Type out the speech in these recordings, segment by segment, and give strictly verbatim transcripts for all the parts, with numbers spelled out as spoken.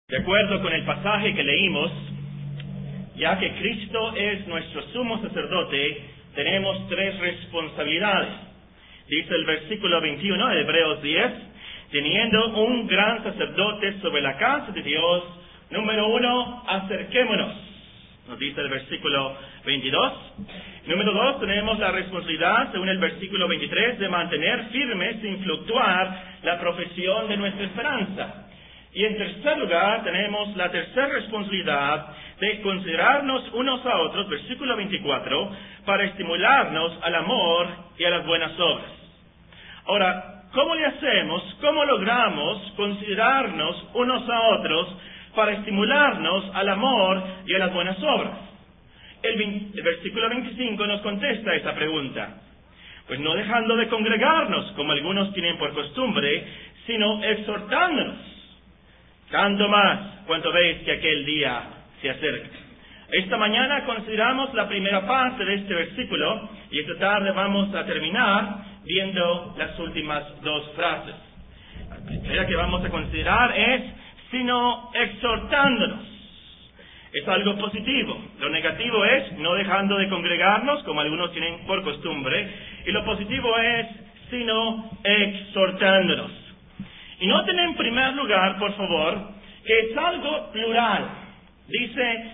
De acuerdo con el pasaje que leímos, ya que Cristo es nuestro sumo sacerdote, tenemos tres responsabilidades. Dice el versículo veintiuno de Hebreos diez, teniendo un gran sacerdote sobre la casa de Dios, número uno, acerquémonos. Nos dice el versículo veintidós. Número dos, tenemos la responsabilidad, según el versículo veintitrés, de mantener firme sin fluctuar la profesión de nuestra esperanza. Y en tercer lugar, tenemos la tercera responsabilidad de considerarnos unos a otros, versículo veinticuatro, para estimularnos al amor y a las buenas obras. Ahora, ¿cómo le hacemos, cómo logramos considerarnos unos a otros para estimularnos al amor y a las buenas obras? El, veinte, el versículo veinticinco nos contesta esa pregunta. Pues no dejando de congregarnos, como algunos tienen por costumbre, sino exhortándonos, tanto más cuanto veis que aquel día se acerca. Esta mañana consideramos la primera parte de este versículo y esta tarde vamos a terminar viendo las últimas dos frases. La primera que vamos a considerar es sino exhortándonos. Es algo positivo. Lo negativo es no dejando de congregarnos, como algunos tienen por costumbre, y lo positivo es sino exhortándonos. Y noten en primer lugar, por favor, que es algo plural. Dice,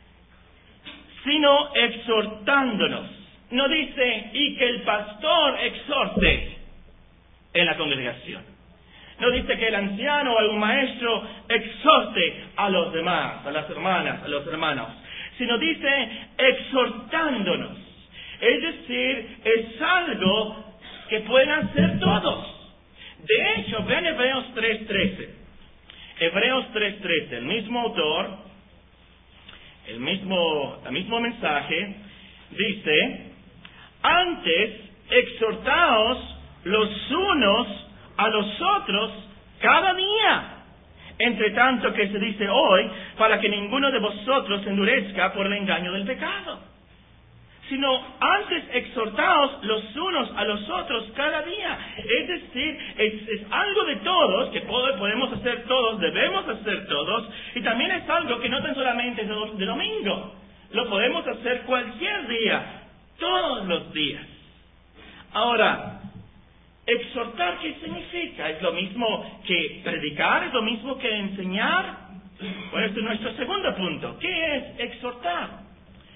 sino exhortándonos. No dice, y que el pastor exhorte en la congregación. No dice que el anciano o algún maestro exhorte a los demás, a las hermanas, a los hermanos. Sino dice, exhortándonos. Es decir, es algo que pueden hacer todos. De hecho, ven Hebreos tres trece. Hebreos tres trece, el mismo autor, el mismo, el mismo mensaje, dice, antes exhortaos los unos a los otros cada día, entre tanto que se dice hoy, para que ninguno de vosotros se endurezca por el engaño del pecado. Sino antes exhortaos los unos a los otros cada día. Es decir, es, es algo de todos, que podemos hacer todos, debemos hacer todos, y también es algo que no tan solamente es de, de domingo, lo podemos hacer cualquier día, todos los días. Ahora, exhortar, ¿qué significa? ¿Es lo mismo que predicar? ¿Es lo mismo que enseñar? Bueno, este es nuestro segundo punto. ¿Qué es exhortar?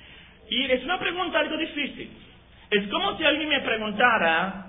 Y es una pregunta algo difícil. Es como si alguien me preguntara,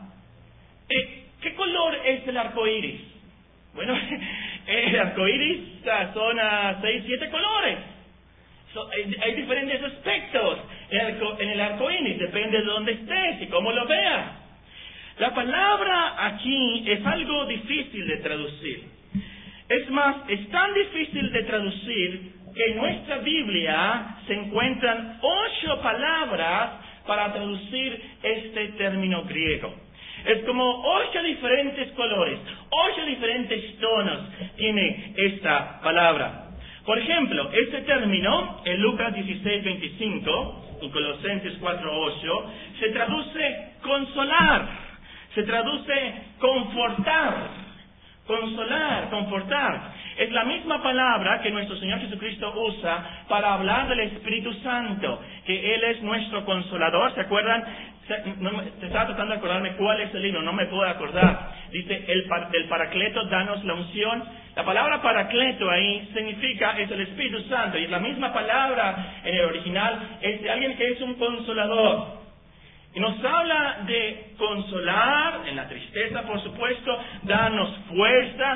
eh, ¿qué color es el arco iris? Bueno, el arco iris son a seis, siete colores. So, hay, hay diferentes aspectos en el, arco, en el arco iris, depende de dónde estés y cómo lo veas. La palabra aquí es algo difícil de traducir. Es más, es tan difícil de traducir que en nuestra Biblia se encuentran ocho palabras para traducir este término griego. Es como ocho diferentes colores, ocho diferentes tonos tiene esta palabra. Por ejemplo, este término en Lucas dieciséis veinticinco y Colosenses cuatro ocho se traduce consolar, se traduce confortar. Consolar, confortar. Es la misma palabra que nuestro Señor Jesucristo usa para hablar del Espíritu Santo, que Él es nuestro consolador. ¿Se acuerdan? Se, no, se estaba tratando de acordarme cuál es el libro, no me puedo acordar. Dice, el, el Paracleto, danos la unción. La palabra Paracleto ahí significa, es el Espíritu Santo, y es la misma palabra en el original, es de alguien que es un consolador. Y nos habla de consolar, en la tristeza por supuesto, darnos fuerza,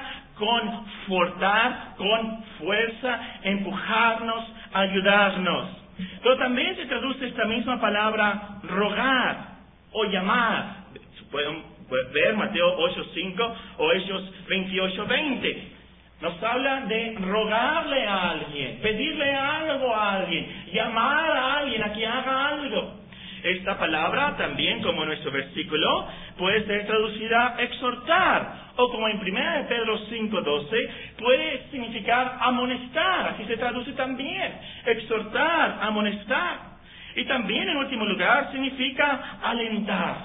confortar, con fuerza, empujarnos, ayudarnos. Pero también se traduce esta misma palabra rogar o llamar. Pueden ver Mateo ocho cinco o Hechos veintiocho veinte. Nos habla de rogarle a alguien, pedirle algo a alguien, llamar a alguien a que haga algo. Esta palabra también, como nuestro versículo, puede ser traducida exhortar, o como en primera de Pedro cinco doce, puede significar amonestar, así se traduce también, exhortar, amonestar. Y también, en último lugar, significa alentar,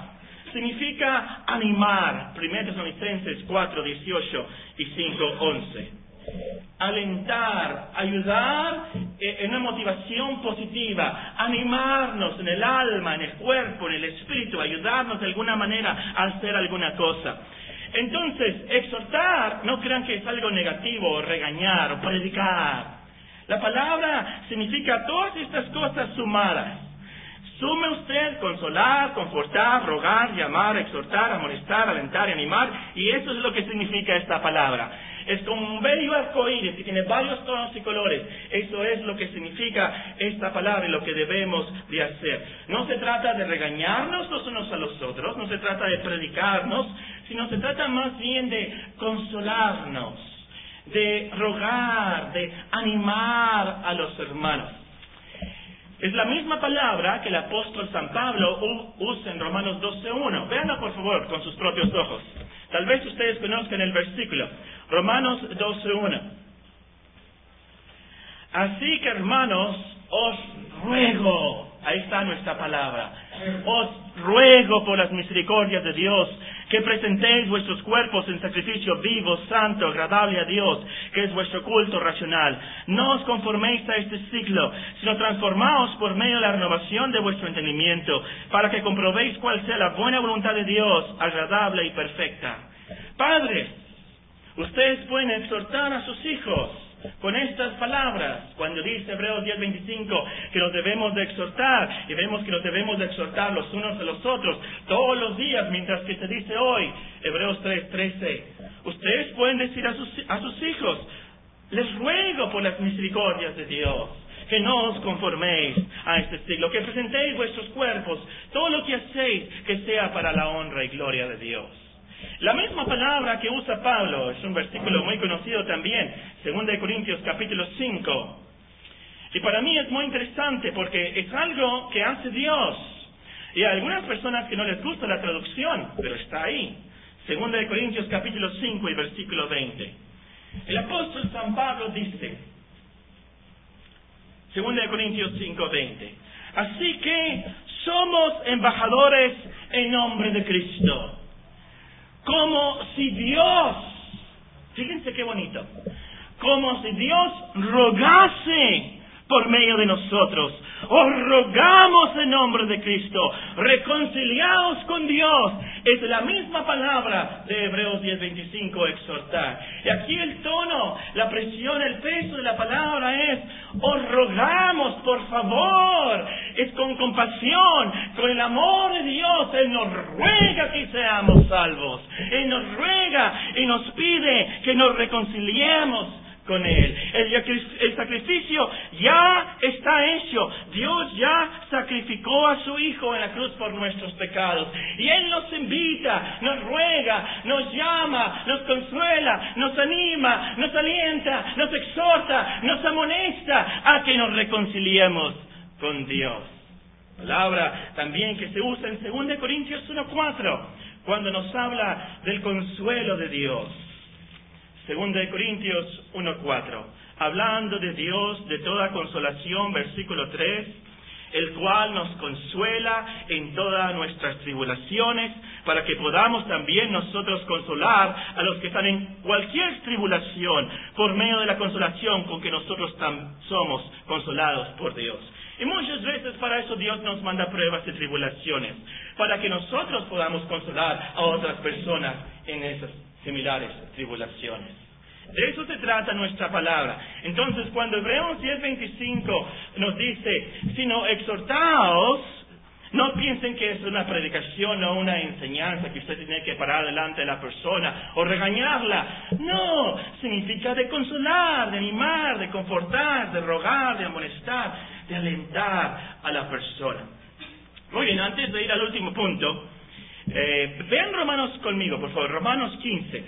significa animar, primera Tesalonicenses cuatro dieciocho y cinco once. alentar, ayudar en una motivación positiva, animarnos en el alma, en el cuerpo, en el espíritu, ayudarnos de alguna manera a hacer alguna cosa. Entonces, exhortar, no crean que es algo negativo, regañar o predicar. La palabra significa todas estas cosas sumadas. Sume usted consolar, confortar, rogar, llamar, exhortar, amonestar, alentar y animar, y eso es lo que significa esta palabra. Es como un bello arcoíris que tiene varios tonos y colores. Eso es lo que significa esta palabra y lo que debemos de hacer. No se trata de regañarnos los unos a los otros, no se trata de predicarnos, sino se trata más bien de consolarnos, de rogar, de animar a los hermanos. Es la misma palabra que el apóstol San Pablo usa en Romanos doce uno. Véanla por favor con sus propios ojos. Tal vez ustedes conozcan el versículo. Romanos doce uno. Así que hermanos, os ruego, ahí está nuestra palabra, os ruego por las misericordias de Dios, que presentéis vuestros cuerpos en sacrificio vivo, santo, agradable a Dios, que es vuestro culto racional. No os conforméis a este siglo, sino transformaos por medio de la renovación de vuestro entendimiento, para que comprobéis cuál sea la buena voluntad de Dios, agradable y perfecta. Padres, ustedes pueden exhortar a sus hijos con estas palabras, cuando dice Hebreos diez veinticinco que nos debemos de exhortar, y vemos que nos debemos de exhortar los unos a los otros todos los días, mientras que se dice hoy, Hebreos tres trece, ustedes pueden decir a sus, a sus hijos, les ruego por las misericordias de Dios, que no os conforméis a este siglo, que presentéis vuestros cuerpos, todo lo que hacéis, que sea para la honra y gloria de Dios. La misma palabra que usa Pablo, es un versículo muy conocido también, Segunda de Corintios capítulo cinco. Y para mí es muy interesante porque es algo que hace Dios. Y hay algunas personas que no les gusta la traducción, pero está ahí. Segunda de Corintios capítulo cinco y versículo veinte. El apóstol San Pablo dice, Segunda de Corintios cinco veinte, así que somos embajadores en nombre de Cristo. Como si Dios, fíjense qué bonito, como si Dios rogase por medio de nosotros. Os rogamos en nombre de Cristo, reconciliaos con Dios. Es la misma palabra de Hebreos diez veinticinco, exhortar. Y aquí el tono, la presión, el peso de la palabra es, os rogamos, por favor. Es con compasión, con el amor de Dios. Él nos ruega que seamos salvos. Él nos ruega y nos pide que nos reconciliemos con Él. El, el sacrificio ya está hecho. Dios ya sacrificó a su Hijo en la cruz por nuestros pecados. Y Él nos invita, nos ruega, nos llama, nos consuela, nos anima, nos alienta, nos exhorta, nos amonesta a que nos reconciliemos con Dios. Palabra también que se usa en Segunda de Corintios uno cuatro, cuando nos habla del consuelo de Dios. Segunda de Corintios uno cuatro, hablando de Dios de toda consolación, versículo tres, el cual nos consuela en todas nuestras tribulaciones, para que podamos también nosotros consolar a los que están en cualquier tribulación, por medio de la consolación con que nosotros tam- somos consolados por Dios. Y muchas veces para eso Dios nos manda pruebas y tribulaciones, para que nosotros podamos consolar a otras personas en esas similares tribulaciones. De eso se trata nuestra palabra. Entonces, cuando Hebreos diez veinticinco nos dice, sino exhortaos, no piensen que es una predicación o una enseñanza que usted tiene que parar delante de la persona o regañarla. No, significa de consolar, de animar, de confortar, de rogar, de amonestar, de alentar a la persona. Muy bien, antes de ir al último punto, eh, vean Romanos conmigo, por favor, Romanos quince,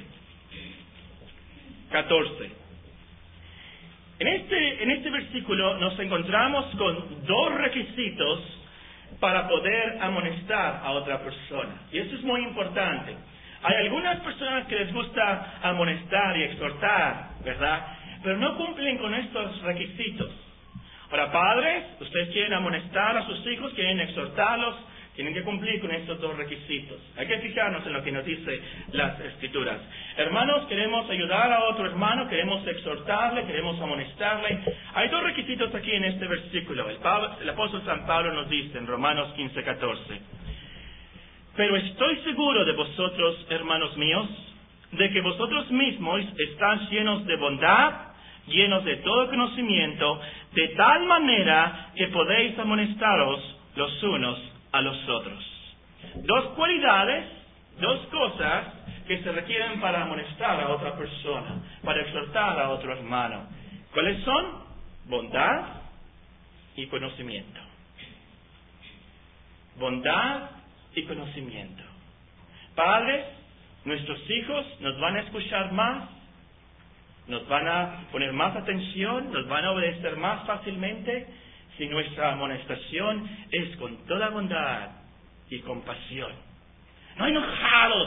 catorce. En este, en este versículo nos encontramos con dos requisitos para poder amonestar a otra persona. Y esto es muy importante. Hay algunas personas que les gusta amonestar y exhortar, ¿verdad? Pero no cumplen con estos requisitos. Ahora, padres, ustedes quieren amonestar a sus hijos, quieren exhortarlos, Tienen que cumplir con estos dos requisitos. Hay que fijarnos en lo que nos dice las Escrituras. Hermanos, queremos ayudar a otro hermano, queremos exhortarle, queremos amonestarle. Hay dos requisitos aquí en este versículo. El, Pablo, el apóstol San Pablo nos dice en Romanos quince, catorce. Pero estoy seguro de vosotros, hermanos míos, de que vosotros mismos estáis llenos de bondad, llenos de todo conocimiento, de tal manera que podéis amonestaros los unos a los otros. Dos cualidades, dos cosas que se requieren para amonestar a otra persona, para exhortar a otro hermano. ¿Cuáles son? Bondad y conocimiento. Bondad y conocimiento. Padres, nuestros hijos nos van a escuchar más, nos van a poner más atención, nos van a obedecer más fácilmente si nuestra amonestación es con toda bondad y compasión. No enojados,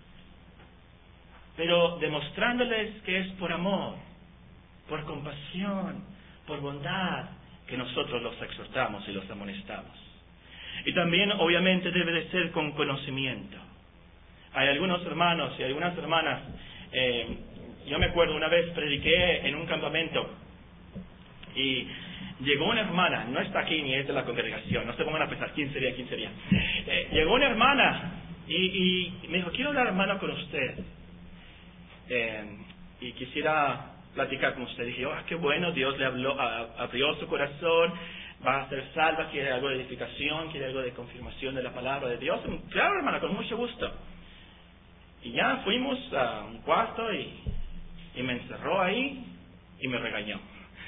pero demostrándoles que es por amor, por compasión, por bondad, que nosotros los exhortamos y los amonestamos. Y también, obviamente, debe de ser con conocimiento. Hay algunos hermanos y algunas hermanas, eh, yo me acuerdo una vez prediqué en un campamento y llegó una hermana, no está aquí ni es de la congregación, no se pongan a pensar quién sería, quién sería. Eh, llegó una hermana y, y me dijo, quiero hablar, hermano, con usted. Eh, y quisiera platicar con usted. Dije, oh, qué bueno, Dios le habló, a, abrió su corazón, va a ser salva, quiere algo de edificación, quiere algo de confirmación de la palabra de Dios. Claro, hermana, con mucho gusto. Y ya fuimos a un cuarto y, y me encerró ahí y me regañó.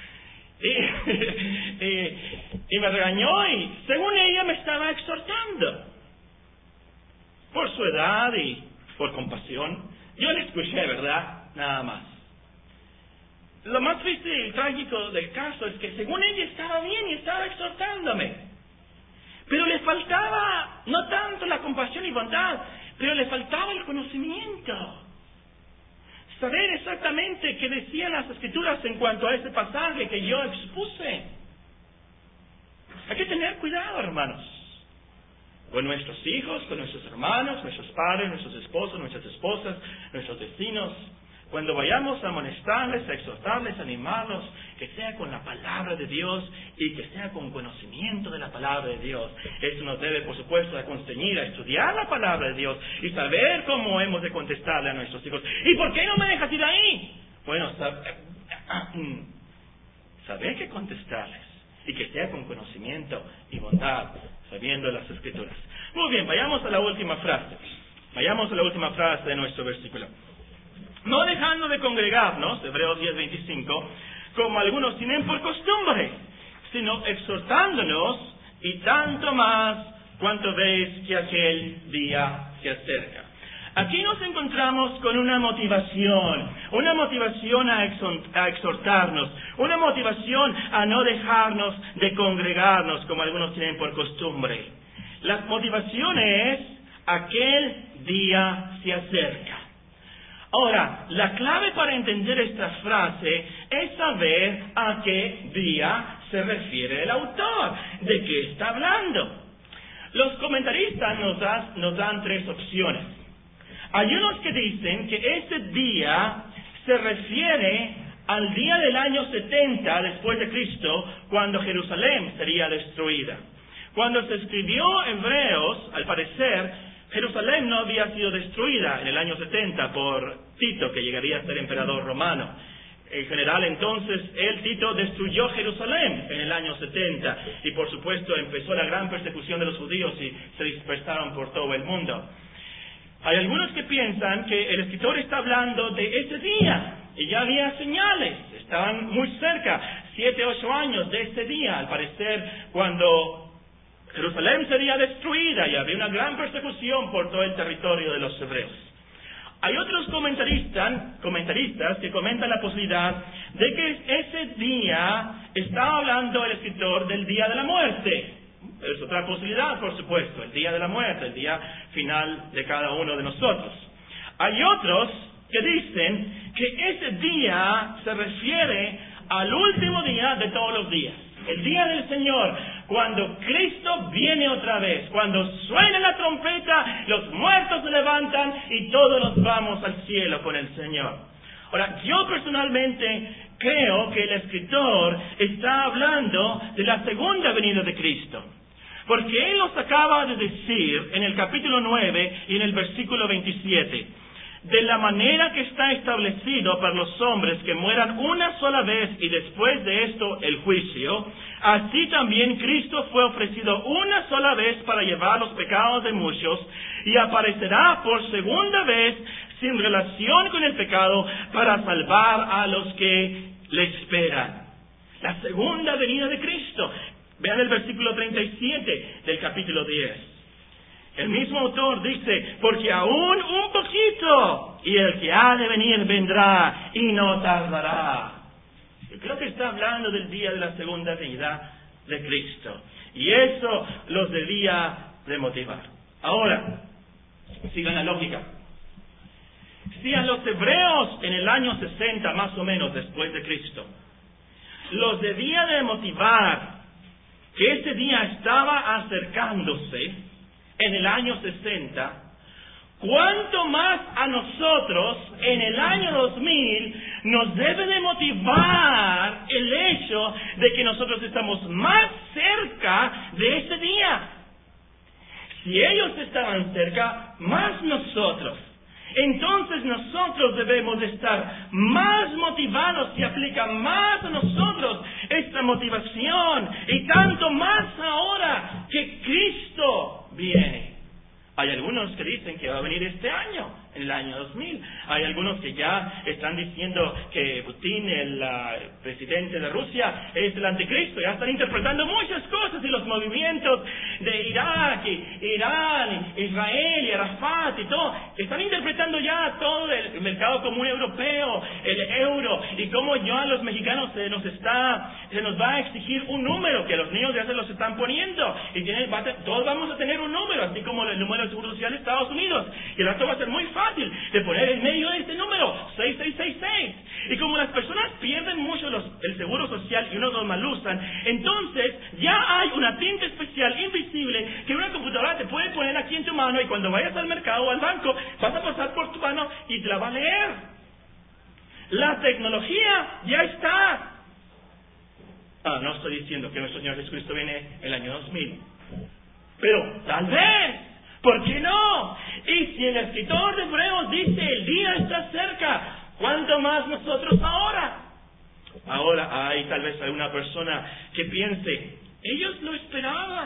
Y, y, y me regañó y según ella me estaba exhortando por su edad y por compasión. Yo le escuché, ¿verdad? Nada más. Lo más triste y trágico del caso es que según ella estaba bien y estaba exhortándome, pero le faltaba no tanto la compasión y bondad, pero le faltaba el conocimiento. Saber exactamente qué decían las Escrituras en cuanto a ese pasaje que yo expuse. Hay que tener cuidado, hermanos, con nuestros hijos, con nuestros hermanos, nuestros padres, nuestros esposos, nuestras esposas, nuestros vecinos. Cuando vayamos a amonestarles, a exhortarles, a animarlos, que sea con la palabra de Dios y que sea con conocimiento de la palabra de Dios. Eso nos debe, por supuesto, a constreñir a estudiar la palabra de Dios y saber cómo hemos de contestarle a nuestros hijos. ¿Y por qué no me dejas ir ahí? Bueno, saber, saber qué contestarles y que sea con conocimiento y bondad, sabiendo las Escrituras. Muy bien, vayamos a la última frase. Vayamos a la última frase de nuestro versículo. No dejando de congregarnos, Hebreos diez, veinticinco, como algunos tienen por costumbre, sino exhortándonos, y tanto más cuanto veis que aquel día se acerca. Aquí nos encontramos con una motivación, una motivación a, a exhortarnos, una motivación a no dejarnos de congregarnos como algunos tienen por costumbre. La motivación es, aquel día se acerca. Ahora, la clave para entender esta frase es saber a qué día se refiere el autor, de qué está hablando. Los comentaristas nos, da, nos dan tres opciones. Hay unos que dicen que ese día se refiere al día del año setenta después de Cristo, cuando Jerusalén sería destruida. Cuando se escribió Hebreos, al parecer, Jerusalén no había sido destruida en el año setenta por Tito, que llegaría a ser emperador romano. En general, entonces, él, Tito, destruyó Jerusalén en el año setenta. Y, por supuesto, empezó la gran persecución de los judíos y se dispersaron por todo el mundo. Hay algunos que piensan que el escritor está hablando de ese día. Y ya había señales. Estaban muy cerca, siete, ocho años de ese día, al parecer, cuando Jerusalén sería destruida y habría una gran persecución por todo el territorio de los hebreos. Hay otros comentaristas, comentaristas que comentan la posibilidad de que ese día está hablando el escritor del día de la muerte. Es otra posibilidad, por supuesto, el día de la muerte, el día final de cada uno de nosotros. Hay otros que dicen que ese día se refiere al último día de todos los días, el día del Señor, cuando Cristo viene otra vez, cuando suena la trompeta, los muertos se levantan y todos nos vamos al cielo con el Señor. Ahora, yo personalmente creo que el escritor está hablando de la segunda venida de Cristo. Porque Él nos acaba de decir en el capítulo nueve y en el versículo veintisiete, de la manera que está establecido para los hombres que mueran una sola vez y después de esto el juicio, así también Cristo fue ofrecido una sola vez para llevar los pecados de muchos y aparecerá por segunda vez sin relación con el pecado para salvar a los que le esperan. La segunda venida de Cristo. Vean el versículo treinta y siete del capítulo diez. El mismo autor dice, porque aún un poquito, y el que ha de venir vendrá y no tardará. Yo creo que está hablando del día de la segunda venida de Cristo. Y eso los debía de motivar. Ahora, sigan la lógica. Si a los hebreos en el año sesenta, más o menos después de Cristo, los debía de motivar que ese día estaba acercándose en el año sesenta, cuánto más a nosotros en el año dos mil nos debe de motivar el hecho de que nosotros estamos más cerca de ese día. Si ellos estaban cerca, más nosotros. Entonces nosotros debemos de estar más motivados, se aplica más a nosotros esta motivación, y tanto más ahora que Cristo viene. Hay algunos que dicen que va a venir este año, en el año dos mil. Hay algunos que ya están diciendo que Putin, el uh, presidente de Rusia, es el anticristo. Ya están interpretando muchas cosas, y los movimientos de Irak, y Irán, Israel, y Arafat y todo. Están interpretando ya todo el mercado común europeo, el euro, y cómo ya a los mexicanos se nos está, se nos va a exigir un número, que a los niños ya se los están poniendo. Y tienen, va a, todos vamos a tener un número, así como el número del Seguro Social de Estados Unidos. Y el rato va a ser muy fácil de poner en medio de este número, seis seis seis seis. Y como las personas pierden mucho los, el seguro social y unos los mal usan, entonces ya hay una tinta especial invisible que una computadora te puede poner aquí en tu mano, y cuando vayas al mercado o al banco vas a pasar por tu mano y te la va a leer. La tecnología ya está. Ah, no estoy diciendo que nuestro Señor Jesucristo viene el año dos mil, pero tal vez. ¿Por qué no? Y si el escritor de Hebreos dice el día está cerca, ¿cuánto más nosotros ahora? Ahora hay tal vez alguna persona que piense, ellos lo esperaban.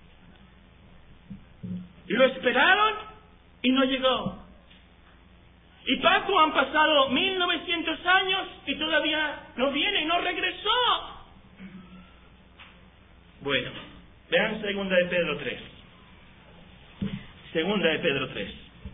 Y lo esperaron y no llegó. Y Paco, han pasado mil novecientos años y todavía no viene, no regresó. Bueno, vean segunda de Pedro tres. Segunda de Pedro tres.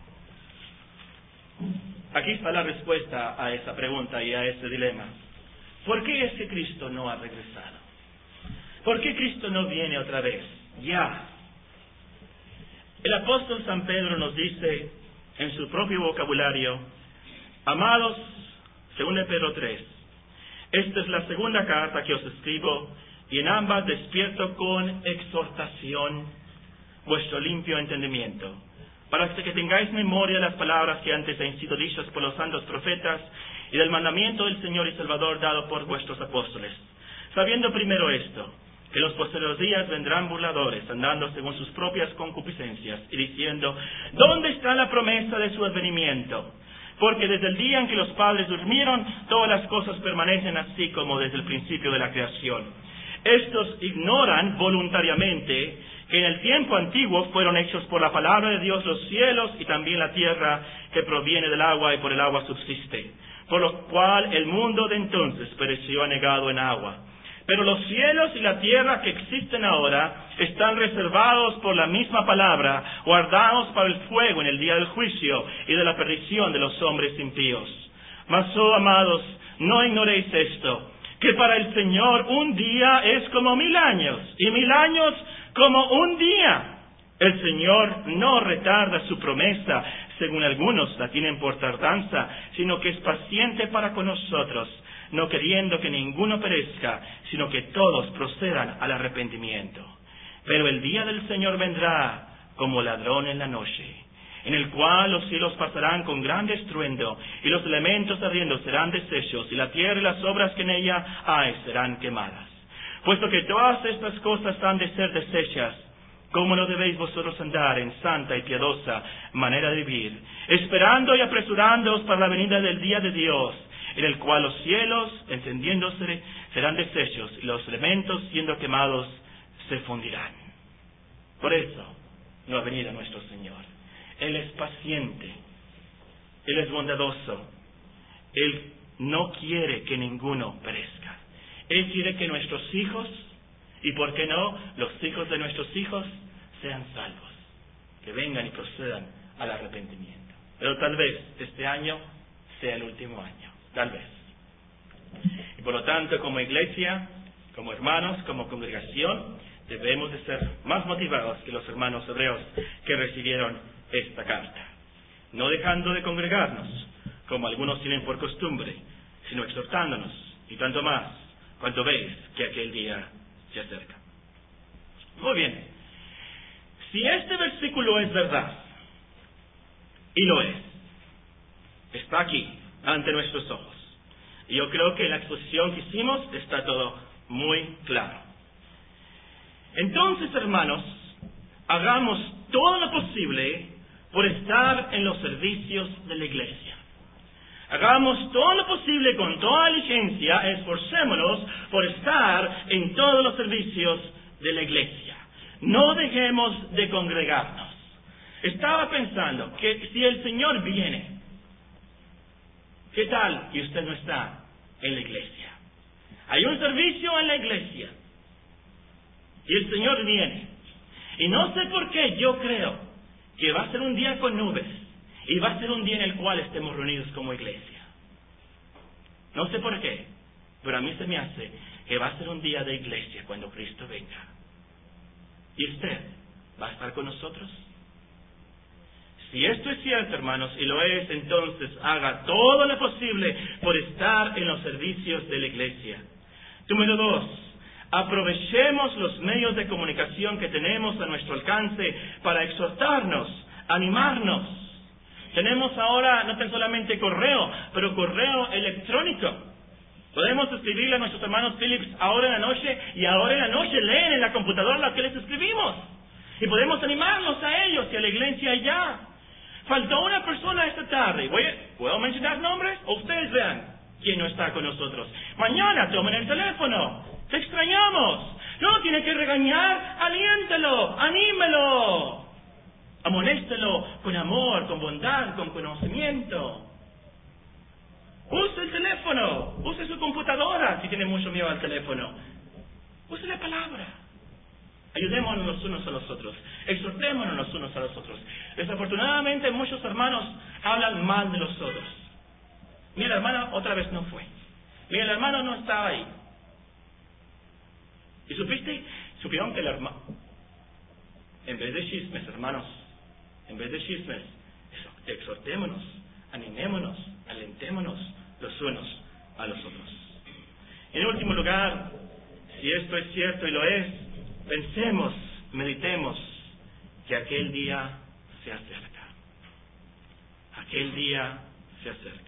Aquí está la respuesta a esa pregunta y a ese dilema. ¿Por qué es que Cristo no ha regresado? ¿Por qué Cristo no viene otra vez? Ya. El apóstol San Pedro nos dice en su propio vocabulario, amados, segunda de Pedro tres, esta es la segunda carta que os escribo, y en ambas despierto con exhortación vuestro limpio entendimiento, para que tengáis memoria de las palabras que antes han sido dichas por los santos profetas, y del mandamiento del Señor y Salvador dado por vuestros apóstoles, sabiendo primero esto, que en los posteriores días vendrán burladores, andando según sus propias concupiscencias, y diciendo, ¿dónde está la promesa de su advenimiento? Porque desde el día en que los padres durmieron, todas las cosas permanecen así como desde el principio de la creación. Estos ignoran voluntariamente que en el tiempo antiguo fueron hechos por la palabra de Dios los cielos y también la tierra que proviene del agua y por el agua subsiste, por lo cual el mundo de entonces pereció anegado en agua. Pero los cielos y la tierra que existen ahora están reservados por la misma palabra, guardados para el fuego en el día del juicio y de la perdición de los hombres impíos. Mas, oh amados, no ignoréis esto, que para el Señor un día es como mil años, y mil años como un día. El Señor no retarda su promesa, según algunos la tienen por tardanza, sino que es paciente para con nosotros, no queriendo que ninguno perezca, sino que todos procedan al arrepentimiento. Pero el día del Señor vendrá como ladrón en la noche, en el cual los cielos pasarán con gran estruendo, y los elementos ardiendo serán deshechos, y la tierra y las obras que en ella hay serán quemadas. Puesto que todas estas cosas han de ser deshechas, ¿cómo no debéis vosotros andar en santa y piadosa manera de vivir, esperando y apresurándoos para la venida del día de Dios, en el cual los cielos, encendiéndose, serán deshechos, y los elementos, siendo quemados, se fundirán? Por eso no ha venido nuestro Señor. Él es paciente, Él es bondadoso, Él no quiere que ninguno perezca. Él quiere que nuestros hijos, y por qué no, los hijos de nuestros hijos, sean salvos, que vengan y procedan al arrepentimiento. Pero tal vez este año sea el último año, tal vez. Y por lo tanto, como iglesia, como hermanos, como congregación, debemos de ser más motivados que los hermanos hebreos que recibieron esta carta, no dejando de congregarnos, como algunos tienen por costumbre, sino exhortándonos, y tanto más, cuanto veis que aquel día se acerca. Muy bien, si este versículo es verdad, y lo es, está aquí, ante nuestros ojos, y yo creo que en la exposición que hicimos está todo muy claro. Entonces, hermanos, hagamos todo lo posible por estar en los servicios de la iglesia. Hagamos todo lo posible con toda diligencia, esforcémonos por estar en todos los servicios de la iglesia. No dejemos de congregarnos. Estaba pensando que si el Señor viene, ¿qué tal que usted no está en la iglesia? Hay un servicio en la iglesia y el Señor viene. Y no sé por qué yo creo que va a ser un día con nubes y va a ser un día en el cual estemos reunidos como iglesia. No sé por qué, pero a mí se me hace que va a ser un día de iglesia cuando Cristo venga. ¿Y usted va a estar con nosotros? Si esto es cierto, hermanos, y lo es, entonces haga todo lo posible por estar en los servicios de la iglesia. Número dos, aprovechemos los medios de comunicación que tenemos a nuestro alcance para exhortarnos, animarnos. Tenemos ahora no tan solamente correo, pero correo electrónico. Podemos escribirle a nuestros hermanos Phillips ahora en la noche, y ahora en la noche leen en la computadora lo que les escribimos. Y podemos animarnos a ellos y a la iglesia allá. Faltó una persona esta tarde. Voy a, ¿Puedo mencionar nombres? O ustedes vean quién no está con nosotros. Mañana tomen el teléfono. Te extrañamos. No lo tiene que regañar. Aliéntelo, anímelo. Amonéstelo con amor, con bondad, con conocimiento. Use el teléfono. Use su computadora si tiene mucho miedo al teléfono. Use la palabra. Ayudémonos los unos a los otros. Exhortémonos los unos a los otros. Desafortunadamente muchos hermanos hablan mal de los otros. Mira, la hermana otra vez no fue. Mira, el hermano no estaba ahí. ¿Y supiste? Supieron que el hermano... En vez de chismes, hermanos, en vez de chismes, exhortémonos, animémonos, alentémonos los unos a los otros. En último lugar, si esto es cierto y lo es, pensemos, meditemos que aquel día se acerca. Aquel día se acerca.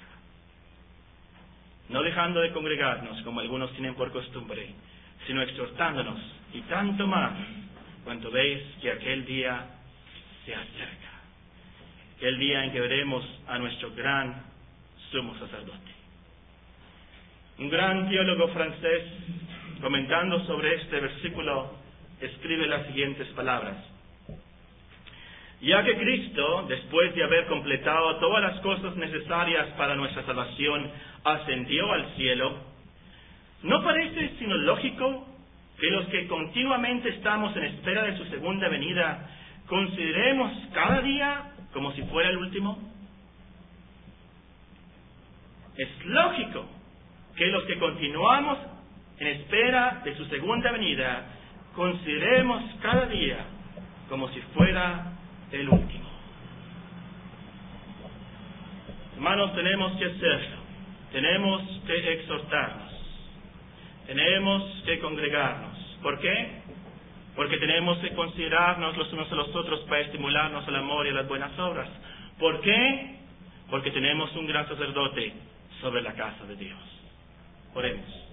No dejando de congregarnos como algunos tienen por costumbre, sino exhortándonos, y tanto más cuando veis que aquel día se acerca. El día en que veremos a nuestro gran sumo sacerdote. Un gran teólogo francés, comentando sobre este versículo, escribe las siguientes palabras. Ya que Cristo, después de haber completado todas las cosas necesarias para nuestra salvación, ascendió al cielo, ¿no parece sino lógico que los que continuamente estamos en espera de su segunda venida, consideremos cada día como si fuera el último? Es lógico que los que continuamos en espera de su segunda venida, consideremos cada día como si fuera el último. Hermanos, tenemos que hacerlo. Tenemos que exhortarnos. Tenemos que congregarnos. ¿Por qué? porque tenemos que considerarnos los unos a los otros para estimularnos al amor y a las buenas obras. ¿Por qué? Porque tenemos un gran sacerdote sobre la casa de Dios. Oremos.